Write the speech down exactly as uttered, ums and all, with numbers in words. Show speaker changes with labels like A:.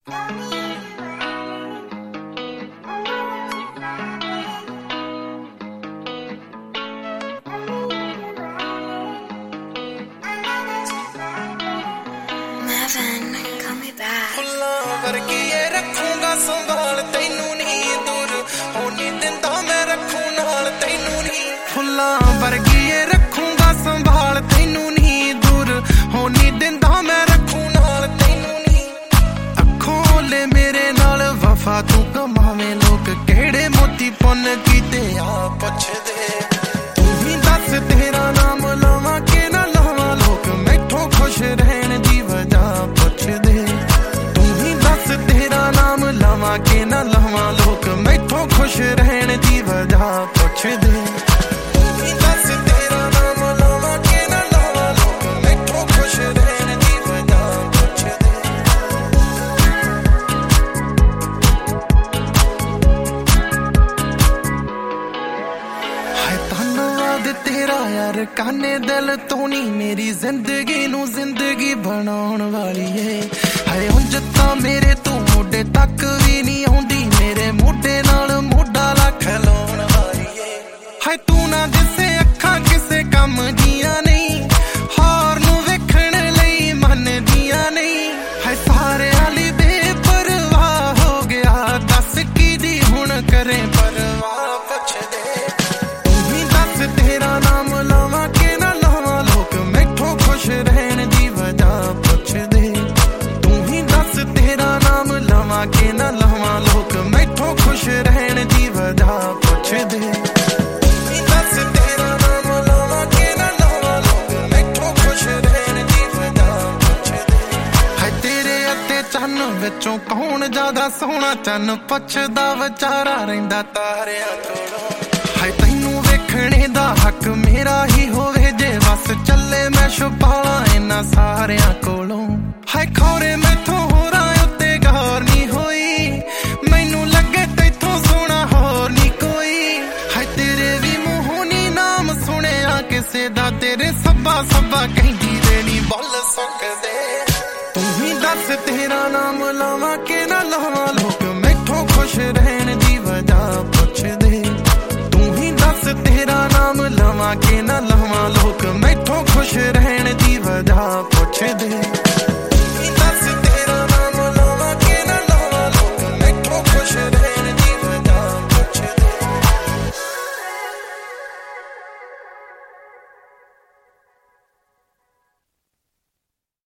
A: ਵਰਗੀਏ ਰੱਖੂਗਾ ਸੰਭਾਲ ਤੈਨੂੰ ਨਹੀਂ ਦੂਰ ਹੋਣੀ ਦਿੰਦਾ ਮੈਂ ਰੱਖੂ ਨਾਲ ਤੈਨੂੰ ਨਹੀਂ ਫੁੱਲਾਂ ਵਰਗੀਏ ਰੱਖੂਗਾ ਸੰਭਾਲ ਤੈਨੂੰ ਨਹੀਂ ਦੂਰ ਹੋਣੀ ਦਿੰਦਾ ਮੈਂ ਰੱਖੂ ਨਾਲ ਤੈਨੂੰ ਨਹੀਂ ਅੱਖੋਂ ਲੈ ਮੇਰੇ ਨਾਲ ਵਫਾ ਤੂੰ ਕਮਾਵੇਂ ਲੋਕ ਕਿਹੜੇ ਮੋਤੀ ਪੁੰਨ ਕੀਤੇ ਆ ਪੁੱਛਦੇ ਤੂੰ ਹੀ ਦੱਸ ਤੇਰਾ ਨਾਮ ਲਵਾਂ ਕਿ ਨਾ ਲਵਾਂ ਲੋਕ ਮੈਥੋਂ ਖੁਸ਼ ਰਹਿਣ ਦੀ ਵਜ੍ਹਾ ਪੁੱਛਦੇ तेरा नाम लवां के ना लवां लोग मैथों खुश रहने दी वजह पुछदे दस तेरा नाम लवां के ना लवां लोग मैथों खुश रहने दी वजह पुछदे हाय धन्नवाद तेरा यार काने दिल तो नहीं मेरी जिंदगी नू जिंदगी बनाउण वाली है हाय उंज तां मेरे तू मोढे तक भी नहीं आउंदी मेरे मोढे नाल मोढा ला खलोण वाली ए हाय तू ना दिसे अखां किसे कम दियां नहीं हार नू वेखण लई मन दियां नहीं हाय सारे आली बेपरवाह हो गया दस की दी हुण करे परवाह पुछदे तू ही दस तेरा नाम लवां के ना लवां लोक मैथों खुश रहण दी वजह पुछदे तेरा नाम लवां के ना लवां लोग मैथों खुश रहण दी वजह पुछदे दस तेरा नाम लवां के ना लवां लोग मैथों खुश रहण दी वजह पुछदे हाय तेरे अते चन्न विचों कौन ज्यादा सोहना चन्न पुछदा विचारा रहिंदा तारियां कोलों हाय तैनूं वेखणे दा हक मेरा ही होवे जे बस चले मैं छुपाला इन्हां सारियां कोलों हाय खौरे मैथों तेरे सब्बा सब्बा कहंदी देनी बोल सकदे तू ही दस तेरा नाम लवां के ना लवां लोग मैथों खुश रहण दी वजह पुछदे तू ही दस तेरा नाम लवां के ना लवां लोग मैथों खुश रहण दी वजह पुछदे।